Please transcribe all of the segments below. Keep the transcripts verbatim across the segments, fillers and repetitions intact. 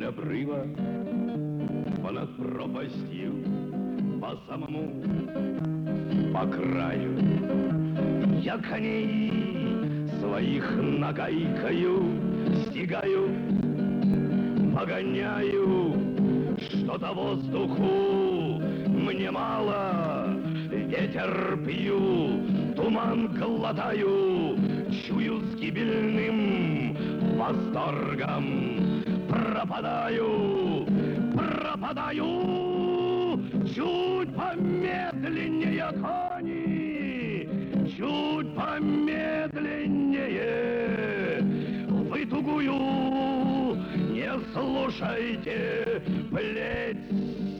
обрыва, понад пропастью, по самому, по краю. Я коней своих нагайкою стигаю, погоняю, что-то воздуху мне мало, ветер пью, туман глотаю, чую с гибельным восторгом. Пропадаю, пропадаю, чуть помедленнее, кони, чуть помедленнее. Вы тугую не слушайте плеть.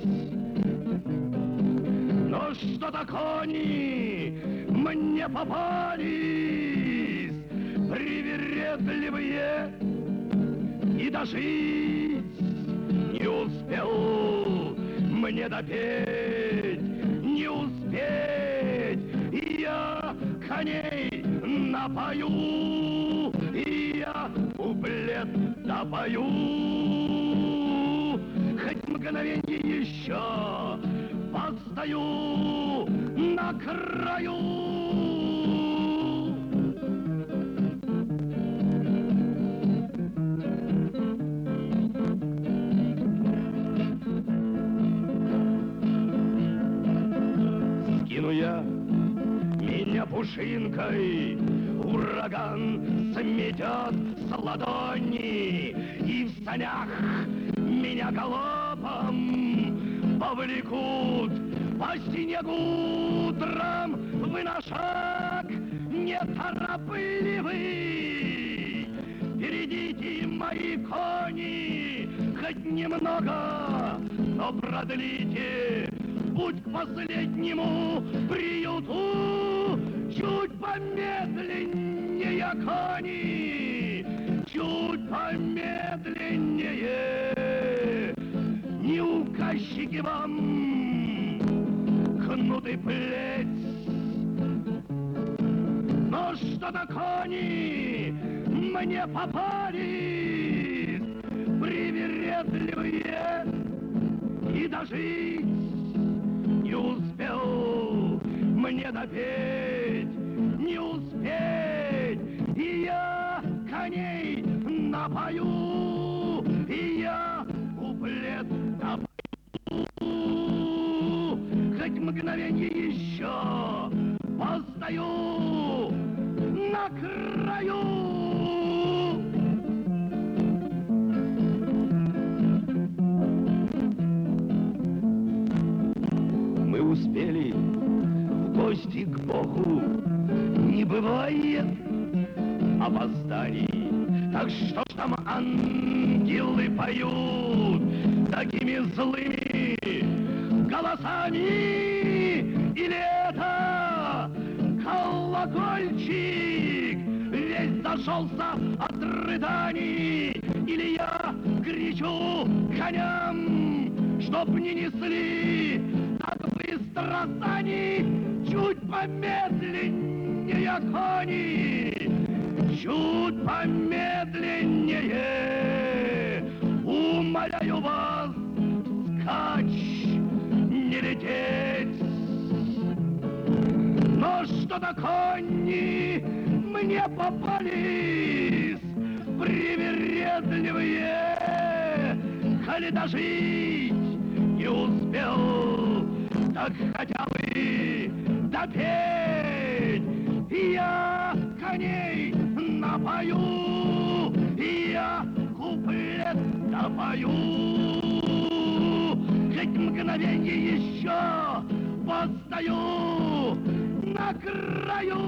Но что-то кони мне попались привередливые, и дожить не успел мне допеть, не успеть. И я коней напою, и я куплет допою. Хоть мгновенье еще постою на краю. Скину я меня пушинкой, ураган сметет с ладони, и в санях меня галопом повлекут по снегу утром. Вы на шаг неторопливый, впередите мои кони хоть немного, но продлите путь к последнему приюту. Чуть помедленнее, кони, чуть помедленнее. Не указчики вам кнут и плеть, но что-то кони мне попались привередливые, и дожить не успел мне допеть, не успеть. И я коней напою, и я куплет допою. Хоть мгновенье еще постою на краю. Мы успели в гости к Богу, не бывает опозданий. Так что ж там ангелы поют такими злыми голосами? Или это колокольчик весь зашелся от рыданий? Или я кричу коням, чтоб не несли так быстро сани? Чуть помедленнее, кони, чуть помедленнее. Умоляю вас, скач, не лететь. Но что-то кони мне попались привередливые, коли дожить не успел, так хотя бы допеть. И я коней напою, и я куплет допою. Хоть мгновенье еще постою на краю.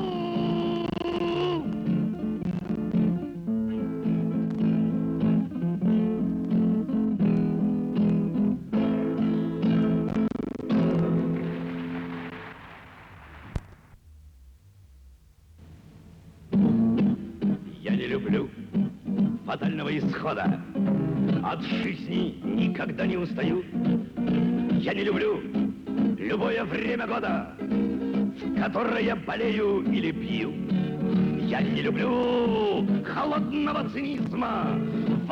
Я не люблю фатального исхода, от жизни никогда не устаю. Я не люблю любое время года, в которое болею или пью. Я не люблю холодного цинизма в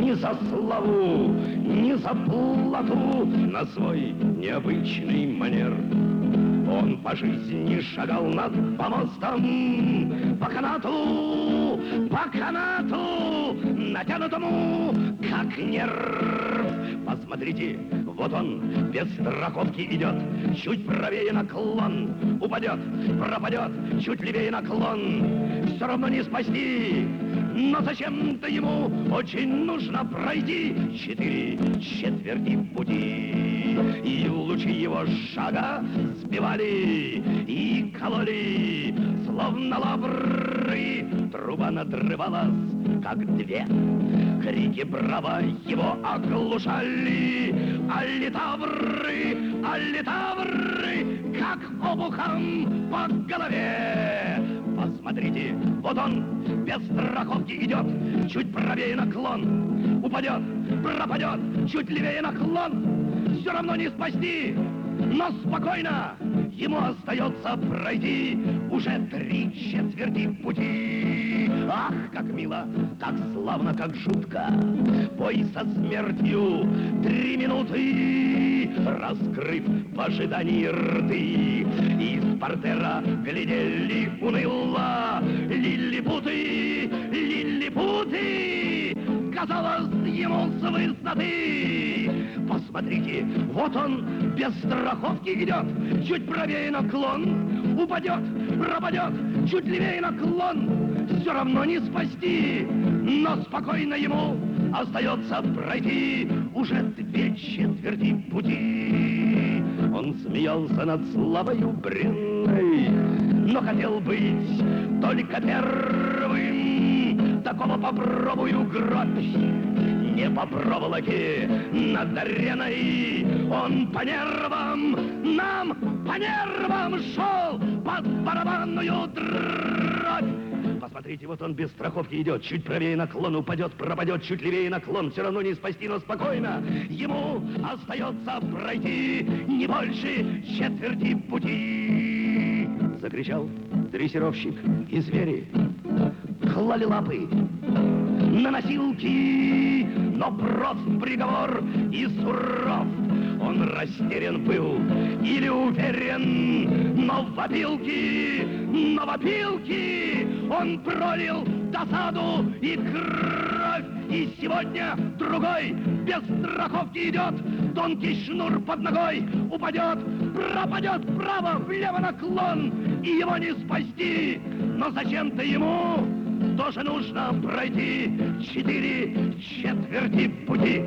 ни за славу, ни за плату на свой необычный манер. Он по жизни шагал над помостом, по канату, по канату, натянутому, как нерв. Посмотрите, вот он без страховки идет, чуть правее наклон, упадет, пропадет, чуть левее наклон. Все равно не спасти, но зачем-то ему очень нужно пройти четыре четверти пути. И лучи его шага сбивали и кололи, словно лавры. Труба надрывалась, как две. Крики браво его оглушали. Аллитавры, аллитавры, как обухом по голове. Посмотрите, вот он без страховки идет, чуть правее наклон, упадет, пропадет, чуть левее наклон. Все равно не спасти, но спокойно ему остается пройти уже три четверти пути. Ах, как мило, как славно, как жутко, бой со смертью три минуты, раскрыв в ожидании рты. Из портера глядели уныло лилипуты, лилипуты, казалось ему с высоты. Посмотрите, вот он без страховки идет, чуть правее наклон, упадет, пропадет, чуть левее наклон. Все равно не спасти, но спокойно ему остается пройти уже две четверти пути. Он смеялся над славою бренной, но хотел быть только первым. Такого попробую гробь, не по проволоке над ареной. Он по нервам, нам по нервам шел под барабанную дробь. Посмотрите, вот он без страховки идет, чуть правее наклон, упадет, пропадет, чуть левее наклон. Все равно не спасти, но спокойно ему остается пройти не больше четверти пути. Закричал дрессировщик, и звери клали лапы на носилки, но прост приговор и суров. Он растерян был или уверен, но в опилки, но в опилки он пролил досаду и кровь. И сегодня другой без страховки идет, тонкий шнур под ногой, упадет, пропадет вправо, влево наклон, и его не спасти. Но зачем-то ему тоже нужно пройти четыре четверти пути.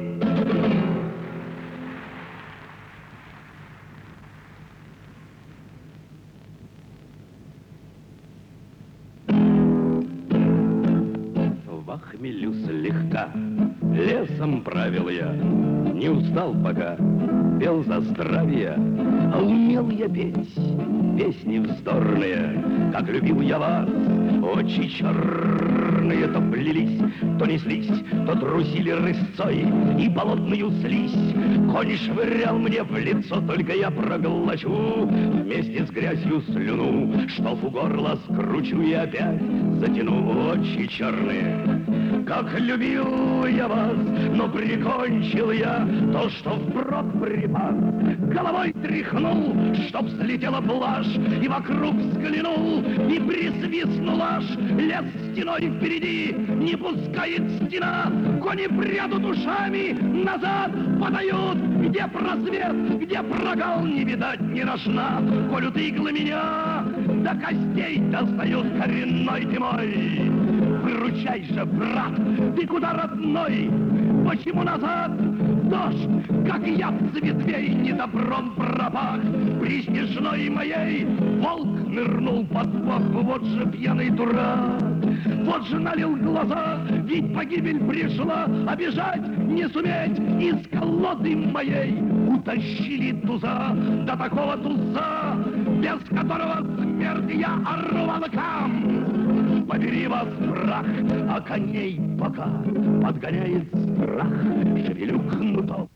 В хмелю слегка лесом правил я, не устал пока, пел за здравие, а умел я петь песни вздорные, как любил я вас. Очи черные то плелись, то неслись, то трусили рысцой и болотную слизь. Конь швырял мне в лицо, только я проглочу вместе с грязью слюну, что в горло скручу и опять затяну. Очи черные, как любил я вас, но прикончил я то, что вброд припас. Головой тряхнул, чтоб слетела блажь, и вокруг взглянул, и присвистнул аж. Лес стеной впереди, не пускает стена, кони прядут ушами, назад подают. Где просвет, где прогал, не видать ни рожна. Колют иглы меня, до костей достают коренной ты мой. Выручай же, брат, ты куда, родной? Почему назад? Дождь, как яд с ветвей, недобром пропах. При снежной моей волк нырнул под бок. Вот же пьяный дурак, вот же налил глаза, ведь погибель пришла, а бежать не суметь. Из колоды моей утащили туза, до такого туза, без которого смерть я ору волкам. Побери вас, прах, а коней пока подгоняет страх. Шевелю кнутом.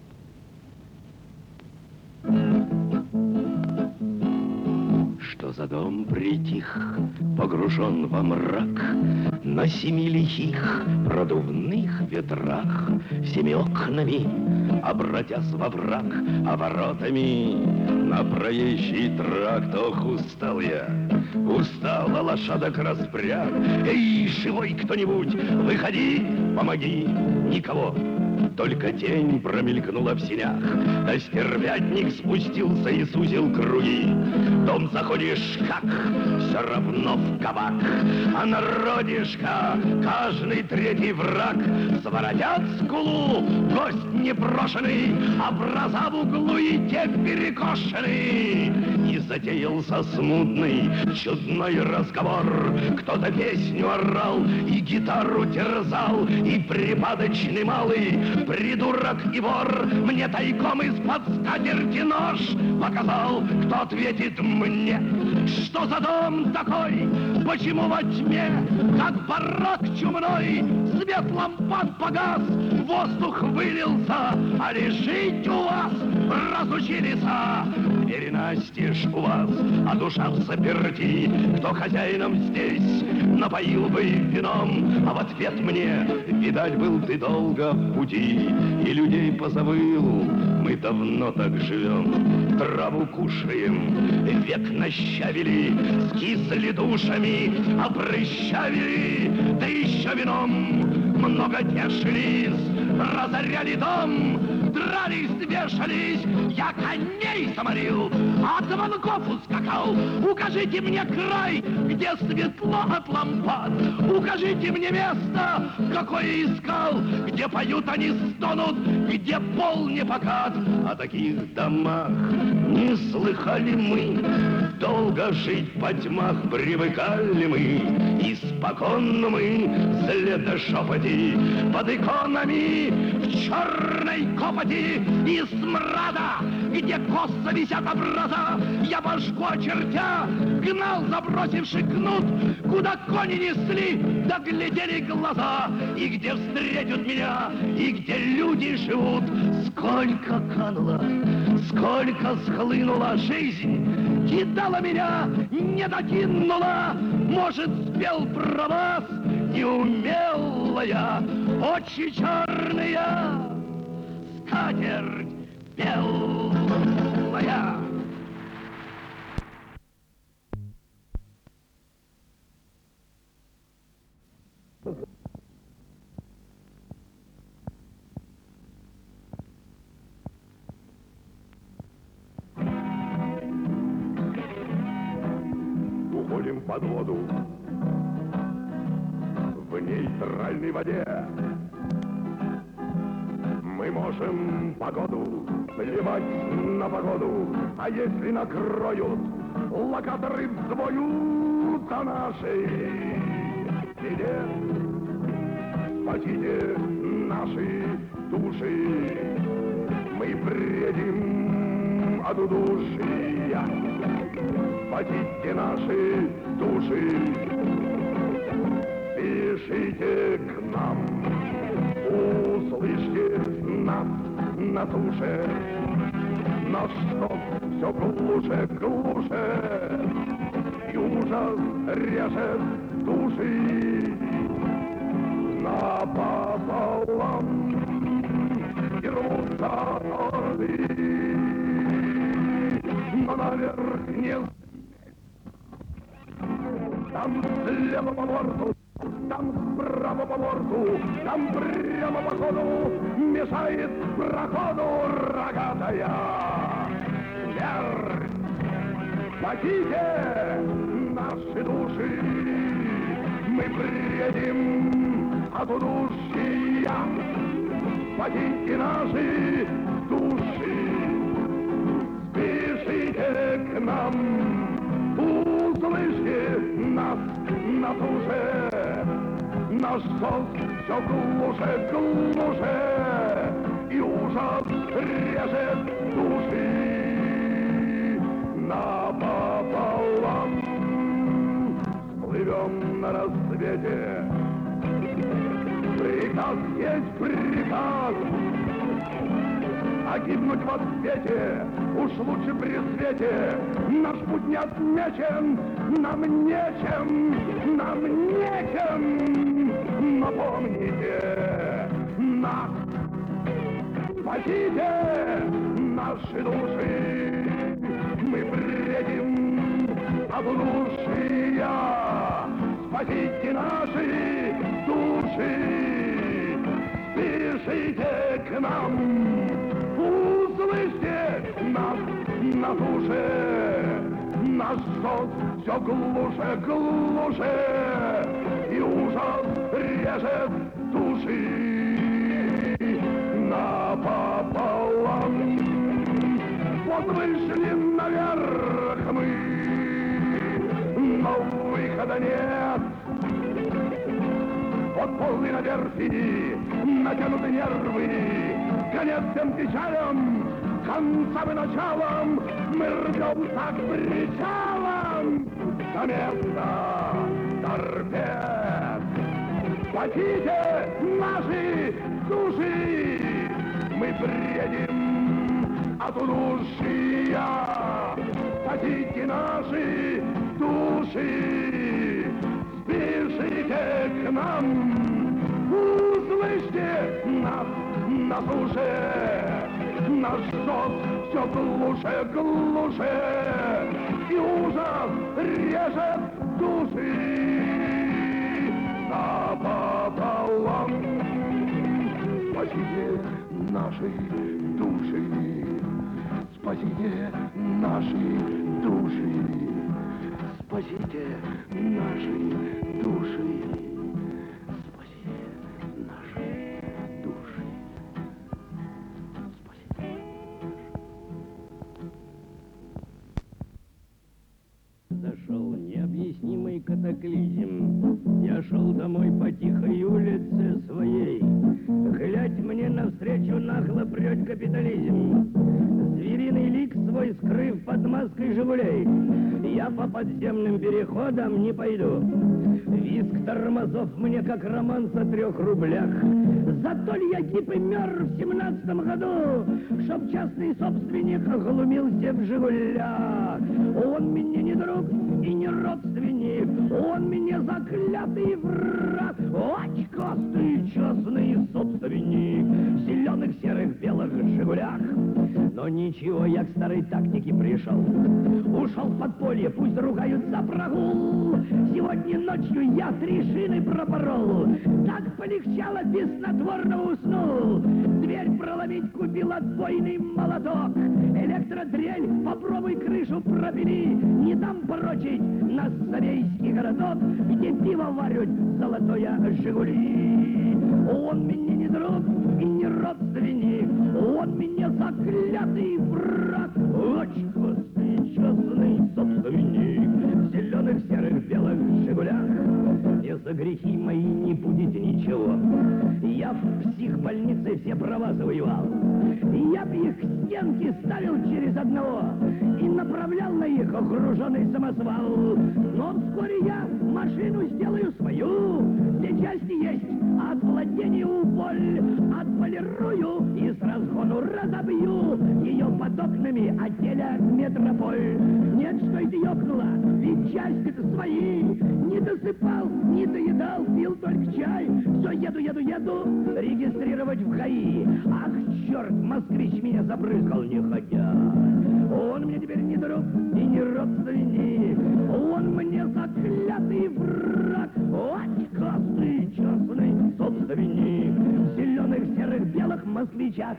Что за дом притих, погружен во мрак, на семи лихих продувных ветрах, всеми окнами, обратясь во враг, а воротами на проезжий тракт. Ох, устал я, устал, лошадок распряг. Эй, живой кто-нибудь, выходи, помоги. Никого, только тень промелькнула в сенях, да стервятник спустился и сузил круги. В дом заходишь, как все равно в кабак, а народишка каждый третий враг. Своротят скулу, гость непрошенный, образа в углу и те перекошены. И затеялся смутный, чудной разговор. Кто-то песню орал и гитару терзал, и припадочный малый придурок и вор мне тайком из-под скатерти нож показал. Кто ответит мне, что за дом такой? Почему во тьме, как барак чумной, свет лампад погас, воздух вылился, а ли жить у вас разучились? Двери настежь у вас, а душа в заперти. Кто хозяином здесь напоил бы вином? А в ответ мне, видать, был ты долго в пути и людей позабыл. Мы давно так живем, траву кушаем, век нащавили, скисли душами, обрыщавили, да еще вином много тешились, разоряли дом, дрались, вешались. Я коней заморил, от звонков ускакал. Укажите мне край, где светло от лампад. Укажите мне место, какое искал, где поют они, стонут, где пол не покат. О таких домах не слыхали мы, долго жить по тьмах привыкали мы. Испокон мы след до шепоти под иконами в черной копоти и смрада, где косо висят образа. Я башку очертя гнал, забросивший кнут, куда кони несли, да глядели глаза. И где встретят меня, и где люди живут. Сколько канула, сколько схлынула жизнь, кидала меня, не докинула. Может, спел про вас, неумелая, очи черные, скатерть белая. Уходим под воду в нейтральной воде. Мы можем погоду плевать на погоду, а если накроют, локаторы взвоют за нашей беде. Спасите наши души, мы бредим от удушья. Спасите наши души, спешите к нам, услышьте нас на суше. Наш стон все глуше, глуше, и ужас режет души напополам. И рвутся орды, но наверх не. Там слева по борту, там справа по борту, там прямо по ходу мешает проходу рогатая смерть. Спасите наши души, мы бредим от удушья. Спасите наши души, спешите к нам, услышьте нас на душе. Наш сон все глуше, глуше, и ужас режет души напополам. Плывем на рассвете, приказ есть приказ, погибнуть во свете, уж лучше при свете. Наш путь не отмечен, нам нечем, нам нечем. Но помните, нас спасите, наши души, мы бредим от удушья. Спасите наши души, спешите к нам, услышьте нас на душе. Наш зов все глуше, глуше, и ужас режет души напополам. Вот вышли наверх мы, но выхода нет. Вот полный на верфи, натянуты нервы, конец всем печалям, концам и началам, мы рвемся к причалам до места торпед. Спасите наши души, мы бредим от удушья. Спасите наши души, спешите к нам, услышьте нас на суше. Наш зов все глуше, глуше, и ужас режет души напополам. Спасите наши души, спасите наши души, спасите наши души, спасите наши души, спасите. Зашел необъяснимый катаклизм. Я шел домой по тихой улице своей. Глядь, мне навстречу нагло прет капитализм. Звериный лик свой скрыв под маской «Жигулей». Я по подземным переходам не пойду. Визг тормозов мне как романс о трех рублях. Зато ль я тип и мер в семнадцатом году, чтоб частный собственник оглумился в «Жигулях». Он мне не друг и не родственник, он мне заклятый враг, очкастый частный собственник в зеленых, серых, белых «Жигулях». Но ничего, я к старой тактике пришел. Ушел в подполье, пусть ругают за прогул. Сегодня ночью я три шины пропорол. Так полегчало, без снотворного уснул. Дверь проломить купил отбойный молоток. Электродрель, попробуй крышу пропили. Не дам порочить наш Зарейский городок, где пиво варят золотое «Жигули». Он мне не друг и не родственник, он меня заклятый враг, очкастый частный собственник в зеленых, серых, белых «Жигулях». Не за грехи мои не будет ничего. Я в психбольнице все права завоевал. Я б их к стенке ставил через одного и направлял на их окруженный самосвал. Но вскоре я машину сделаю свою. Все части есть, от владения уволь. Отполирую и с разгону разобью ее под окнами отеля «Метрополь». Нет, что это ёкнуло, ведь части-то свои. Не досыпал, не доедал, пил только чай. Все еду, еду, еду регистрировать в ГАИ. Ах, черт, москвич меня забрызгал не ходя. Он мне теперь не друг и не родственник, он мне заклятый враг, очкастый частный собственник в зеленых, серых, белых москвичах.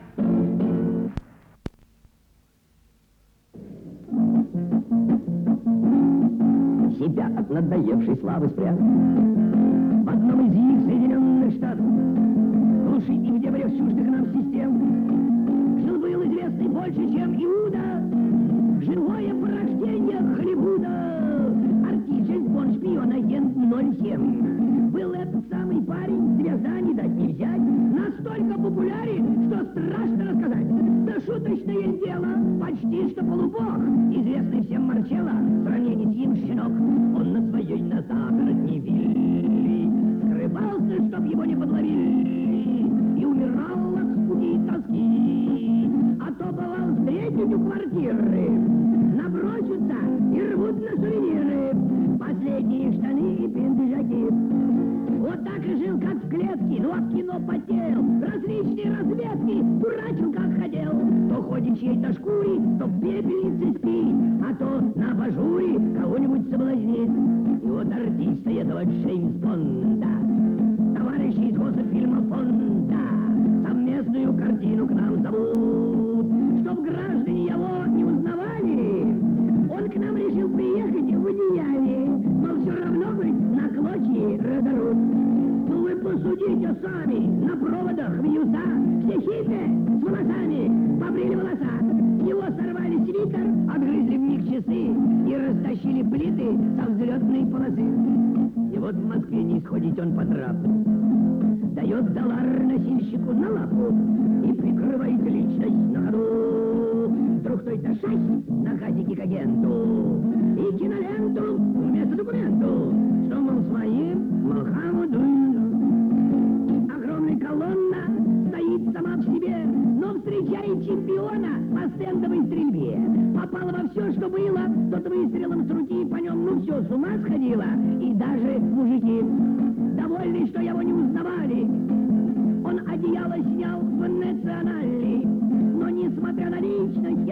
Себя от надоевшей славы спрятал в одном из их Соединенных Штатов, глуши и в дебрях чуждых нам систем. Жил-был известный больше, чем Иуда, живое порождение Холливуда, артист, бон, шпион, агент ноль семь. Был этот самый парень, звезда не дать не взять, настолько популярен, что страшно рассказать. Да шуточное дело, почти что полубог, известный всем Марчелло, в сравнении с ним щенок. Он на своей на загородней вилле скрывался, чтоб его не подловили, и умирал от скуки и тоски. А в кино потел, различные разведки дурачил как хотел. То ходит чьей-то шкуре, то в пепельнице спит, а то на абажуре кого-нибудь соблазнит. И вот артиста этого Джеймс Бонда, товарищи из госфильма фонда, совместную картину к нам зовут. Чтоб граждане его не узнавали, он к нам решил приехать в одеянии, но все равно быть на клочья разорут. Ну вы посудите сами, на проводах вьюса, все хиппи с волосами побрили волоса. Его сорвали свитер, отгрызли в них часы и растащили плиты со взлетной полосы. И вот в Москве не сходить он по трапу, дает доллар носильщику на лапу и прикрывает личность на ходу. Вдруг кто-то шасть на хатике к агенту и киноленту вместо документу, что, мол, с моим Мохаммедом. Огромная колонна стоит сама в себе, но встречает чемпиона по стендовой стрельбе. Попала во все, что было, тот выстрелом с руки по нем, ну все, с ума сходила. И даже мужики, довольны, что его не узнавали, он одеяло снял в национальный, но несмотря на личность и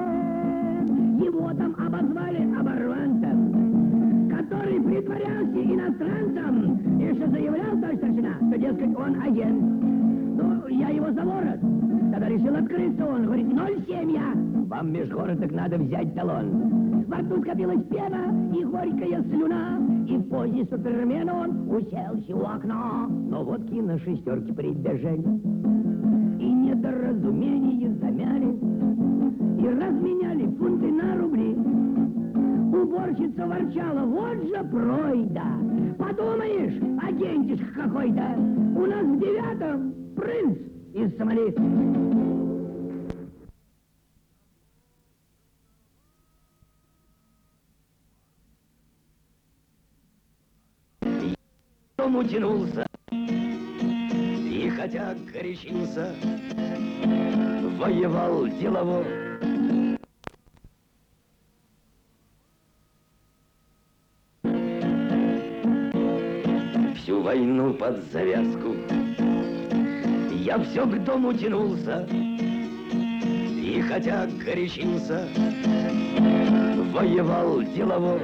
акцент, его там обозвали оборванцем, который притворялся иностранцем и что заявлял товарищ старшина, что, дескать, он агент. Ну, я его за ворот. Тогда решил открыться он. Говорит, ноль семь я. Вам межгородок надо взять талон. Во рту скопилась пена и горькая слюна, и в позе супермена он уселся у окна. Но вот на шестерки прибежали и недоразумение замяли, и разменяли фунты на рубли. Уборщица ворчала, вот же пройда. Подумаешь, агентишка какой-то. У нас в девятом принц из Сомали. Он утянулся, и хотя горячился, воевал делово. Всю войну под завязку я все к дому тянулся, и хотя горячился, воевал делово.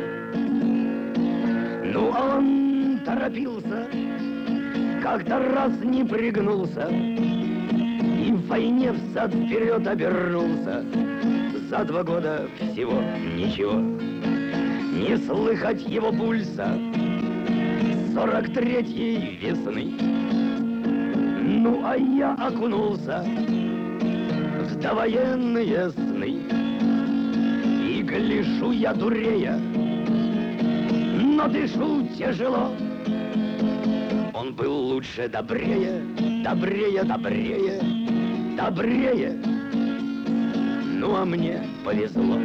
Ну, а он торопился, как-то раз не пригнулся, и в войне взад вперед обернулся. За два года всего ничего, не слыхать его пульса сорок третьей весны. Ну, а я окунулся в довоенные сны, и гляжу я дурея, но дышу тяжело. Он был лучше, добрее, добрее, добрее, добрее. Ну, а мне повезло.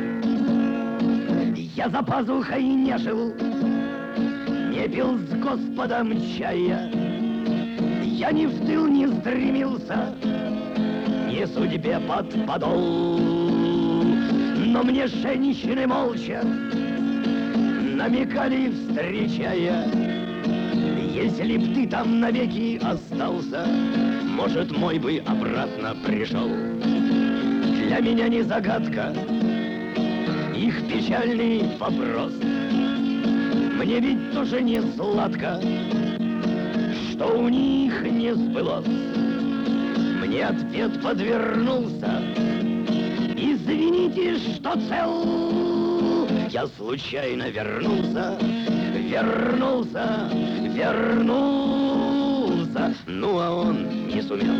Я за пазухой не жил, не пил с Господом чая, я ни в тыл не стремился, ни судьбе под подол. Но мне женщины молча намекали, встречая, если б ты там навеки остался, может, мой бы обратно пришел. Для меня не загадка их печальный вопрос. Мне ведь тоже не сладко, что у них не сбылось. Мне ответ подвернулся: извините, что цел. Я случайно вернулся, вернулся, вернулся. Ну, а он не сумел.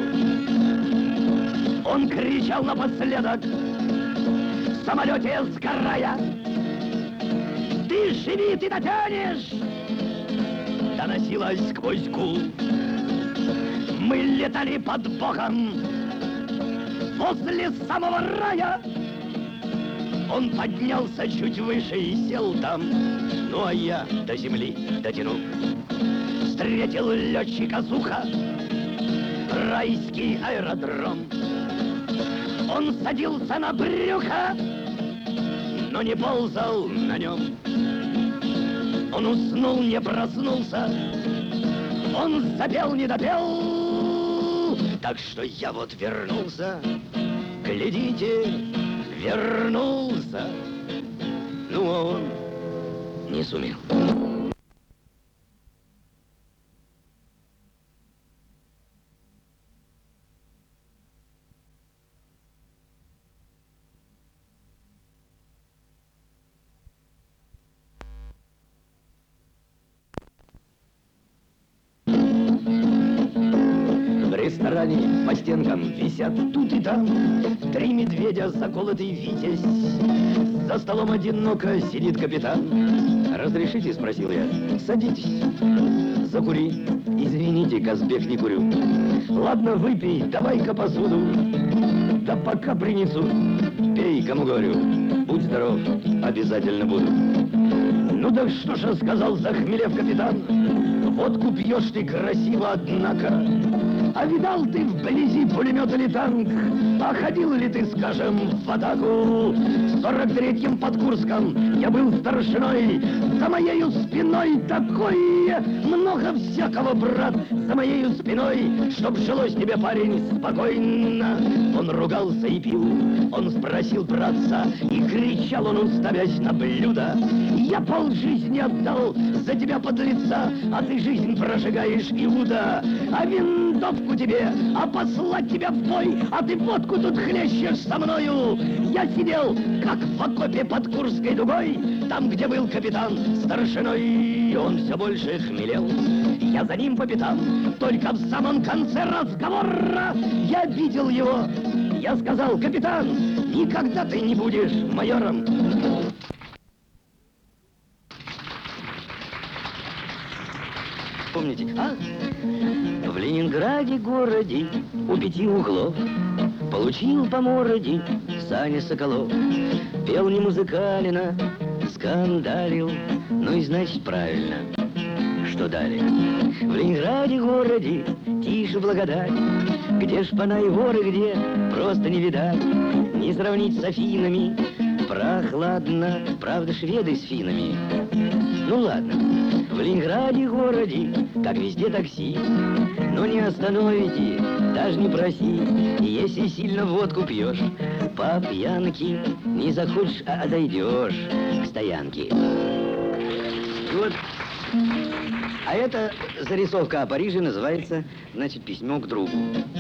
Он кричал напоследок в самолете сгорая: ты живи, ты дотянешь! Доносилась сквозь гул. Мы летали под Богом возле самого рая. Он поднялся чуть выше и сел там. Ну, а я до земли дотянул. Встретил летчика Зуха, райский аэродром. Он садился на брюхо, но не ползал на нем. Он уснул, не проснулся, он запел, не допел. Так что я вот вернулся, глядите, вернулся. Ну, а он не сумел. В ресторане по стенкам висят тут и там три медведя, заколотый витязь. За столом одиноко сидит капитан. «Разрешите?» — спросил я. «Садитесь, закури». «Извините, Казбек, не курю». «Ладно, выпей, давай-ка посуду». «Да пока принесу». «Пей, кому говорю». «Будь здоров, обязательно буду». «Ну так что же», — сказал, захмелев капитан, «водку пьешь ты красиво, однако. А видал ты вблизи пулемет или танк? А ходил ли ты, скажем, в атаку? В сорок третьем под Курском я был старшиной. За моею спиной такое много всякого, брат, за моею спиной, чтоб жилось тебе, парень, спокойно». Он ругался и пил, он спросил братца, и кричал он, уставясь на блюдо: «Я полжизни отдал за тебя, подлеца, а ты жизнь прожигаешь, Иуда. А винтовку тебе, а послать тебя в бой, а ты водку тут хлещешь со мною». Я сидел, как в окопе под Курской дугой, там, где был капитан старшиной, и он все больше хмелел. Я за ним по пятам, только в самом конце разговора я видел его. Я сказал: «Капитан, никогда ты не будешь майором». Помните, а? В Ленинграде городе у пяти углов получил по морде Саня Соколов. Пел не музыкально, скандалил, ну и значит правильно. Что далее? В Ленинграде городе тише благодать, где шпана и воры, где просто не видать. Не сравнить с Афинами, прохладно, правда, шведы с финами. Ну ладно, в Ленинграде городе, как везде, такси, но не остановите, даже не проси. И если сильно водку пьешь, по пьянке не захочешь, а дойдешь к стоянке. И вот, а эта зарисовка о Париже называется, значит, «Письмо к другу».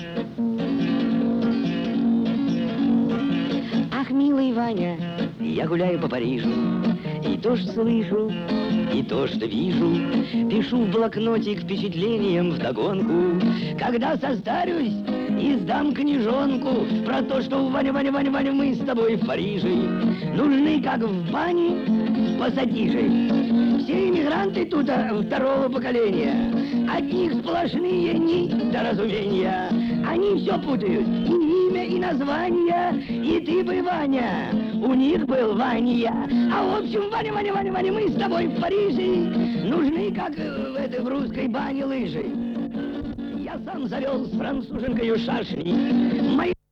Ах, милый Ваня, я гуляю по Парижу, и то, что слышу, и то, что вижу, пишу в блокнотик впечатлением вдогонку. Когда состарюсь, издам книжонку про то, что, Ваня, Ваня, Ваня, Ваня, мы с тобой в Париже нужны, как в бане пассатижи. Все иммигранты тут второго поколения, от них сплошные недоразумения. Они все путают, и имя, и название, и ты бы, Ваня, у них был Ваня. А в общем, Ваня, Ваня, Ваня, Ваня, мы с тобой в Париже нужны, как в, этой, в русской бане, лыжи. Я сам завел с француженкою шашни. Мои